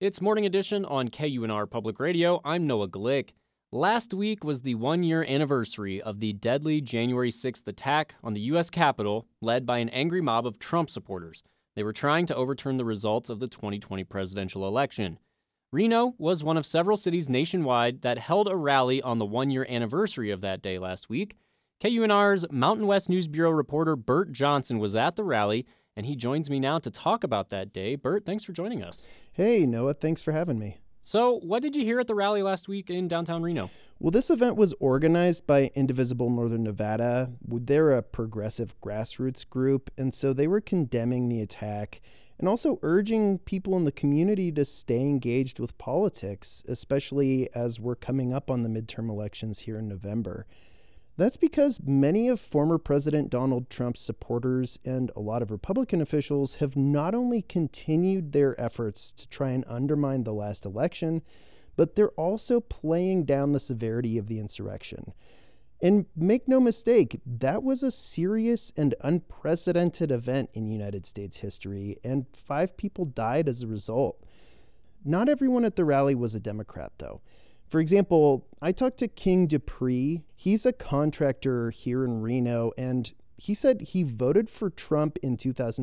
It's Morning Edition on KUNR Public Radio. I'm Noah Glick. Last week was the one-year anniversary of the deadly January 6th attack on the U.S. Capitol, led by an angry mob of Trump supporters. They were trying to overturn the results of the 2020 presidential election. Reno was one of several cities nationwide that held a rally on the one-year anniversary of that day last week. KUNR's Mountain West News Bureau reporter Bert Johnson was at the rally, and he joins me now to talk about that day. Bert, thanks for joining us. Hey, Noah, thanks for having me. So, what did you hear at the rally last week in downtown Reno? Well, this event was organized by Indivisible Northern Nevada. They're a progressive grassroots group, and so they were condemning the attack and also urging people in the community to stay engaged with politics, especially as we're coming up on the midterm elections here in November. That's because many of former President Donald Trump's supporters and a lot of Republican officials have not only continued their efforts to try and undermine the last election, but they're also playing down the severity of the insurrection. And make no mistake, that was a serious and unprecedented event in United States history, and 5 people died as a result. Not everyone at the rally was a Democrat, though. For example, I talked to King Dupree. He's a contractor here in Reno, and he said he voted for Trump in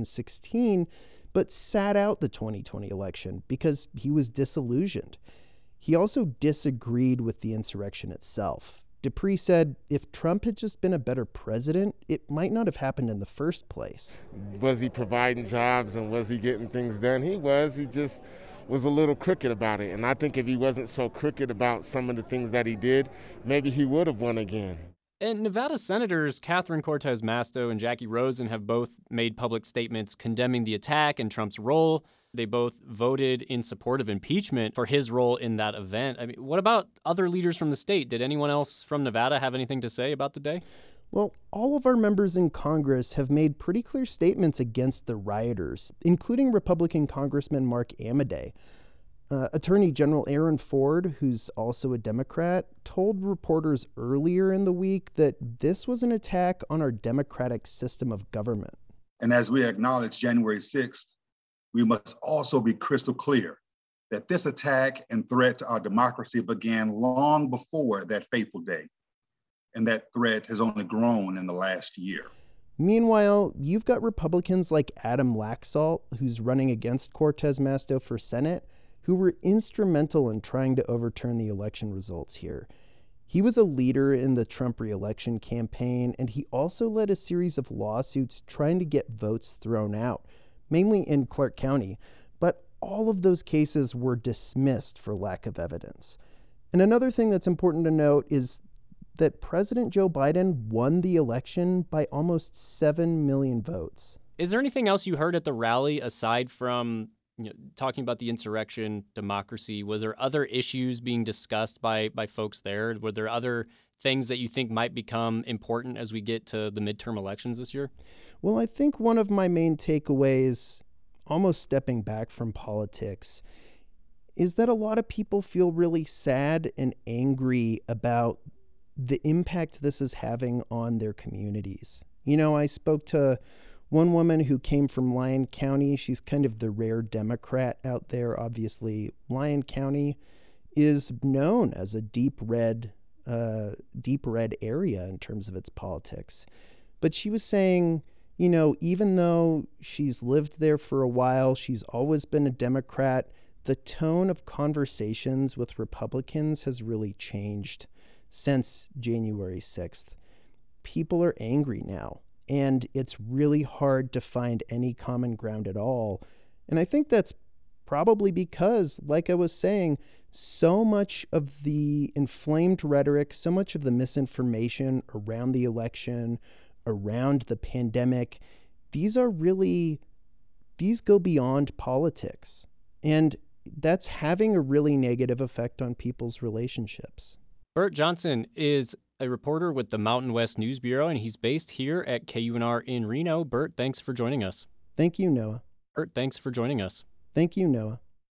2016, but sat out the 2020 election because he was disillusioned. He also disagreed with the insurrection itself. Dupree said if Trump had just been a better president, it might not have happened in the first place. Was he providing jobs and was he getting things done? He was. He just was a little crooked about it. And I think if he wasn't so crooked about some of the things that he did, maybe he would have won again. And Nevada Senators Catherine Cortez Masto and Jackie Rosen have both made public statements condemning the attack and Trump's role. They both voted in support of impeachment for his role in that event. I mean, what about other leaders from the state? Did anyone else from Nevada have anything to say about the day? Well, all of our members in Congress have made pretty clear statements against the rioters, including Republican Congressman Mark Amodei. Attorney General Aaron Ford, who's also a Democrat, told reporters earlier in the week that this was an attack on our democratic system of government. And as we acknowledge January 6th, we must also be crystal clear that this attack and threat to our democracy began long before that fateful day. And that threat has only grown in the last year. Meanwhile, you've got Republicans like Adam Laxalt, who's running against Cortez Masto for Senate, who were instrumental in trying to overturn the election results here. He was a leader in the Trump re-election campaign, and he also led a series of lawsuits trying to get votes thrown out, mainly in Clark County. But all of those cases were dismissed for lack of evidence. And another thing that's important to note is that President Joe Biden won the election by almost 7 million votes. Is there anything else you heard at the rally aside from talking about the insurrection, democracy? Was there other issues being discussed by folks there? Were there other things that you think might become important as we get to the midterm elections this year? Well, I think one of my main takeaways, almost stepping back from politics, is that a lot of people feel really sad and angry about the impact this is having on their communities. You know, I spoke to one woman who came from Lyon County. She's kind of the rare Democrat out there. Obviously, Lyon County is known as a deep red area in terms of its politics. But she was saying, you know, even though she's lived there for a while, she's always been a Democrat, the tone of conversations with Republicans has really changed since January 6th. People are angry now, and it's really hard to find any common ground at all. And I think that's probably because, like I was saying, so much of the inflamed rhetoric, so much of the misinformation around the election, around the pandemic, these go beyond politics. And that's having a really negative effect on people's relationships. Bert Johnson is a reporter with the Mountain West News Bureau, and he's based here at KUNR in Reno. Bert, thanks for joining us. Thank you, Noah. Bert, thanks for joining us. Thank you, Noah.